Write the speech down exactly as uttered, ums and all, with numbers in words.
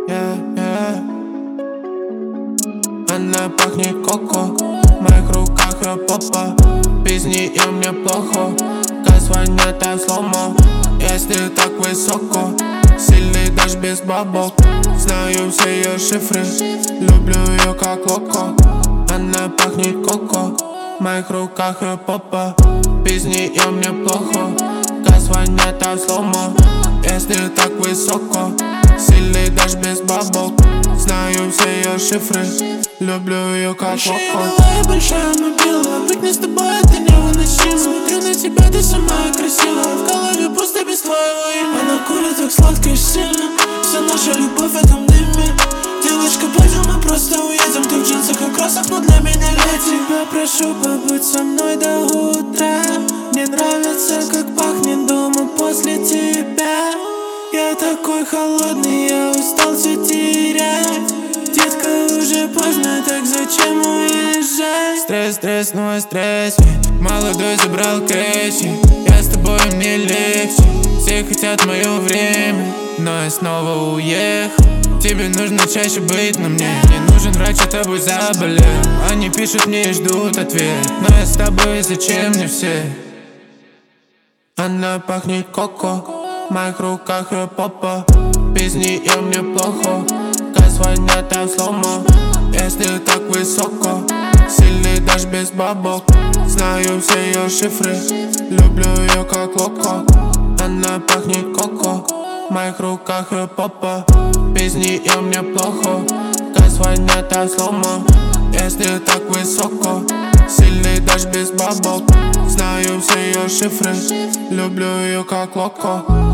yeah, yeah. Она пахнет коко, в моих руках ее попа. Без нее мне плохо, газ воняет от слома. Если так высоко, сильный даже без бабок. Знаю все ее шифры, люблю ее как локо. Она пахнет коко, в моих руках ее попа. Без нее мне плохо, газ воняет от слома. Если так высоко, сильный даже без бабок. Знаю все ее шифры, люблю ее как локо. Большая мобила, быть не с тобой это невыносимо. Смотрю на тебя, ты самая красивая. В голове пусто без твоего имени. Она курит так сладко и сильно. Вся наша любовь в этом дыме. Девочка, пойдем, мы просто уедем. Ты в джинсах и кроссах, но для меня лет. Тебя прошу побыть со мной до утра. Мне нравится, как пахнет дома после тебя. Я такой холодный, я устал все терять. Детка, уже поздно, так зачем уезжать? Стресс, стресс, ну стресс. Молодой забрал кэши, я с тобой, мне легче. Все хотят мое время, но я снова уехал. Тебе нужно чаще быть на мне. Не нужен врач, я тобой заболел. Они пишут мне и ждут ответ, но я с тобой, зачем мне все? Она пахнет коко, в моих руках ее попа. Без нее мне плохо, газ воняет от слома. Если так высоко, сильный даже без бабок. Знаю все ее шифры, люблю ее как локо. Она пахнет коко, в моих руках ее попа. Без нее мне плохо, газ воняет от слома. Если так высоко, сильный даже без бабок. Знаю все ее шифры, люблю ее как локо.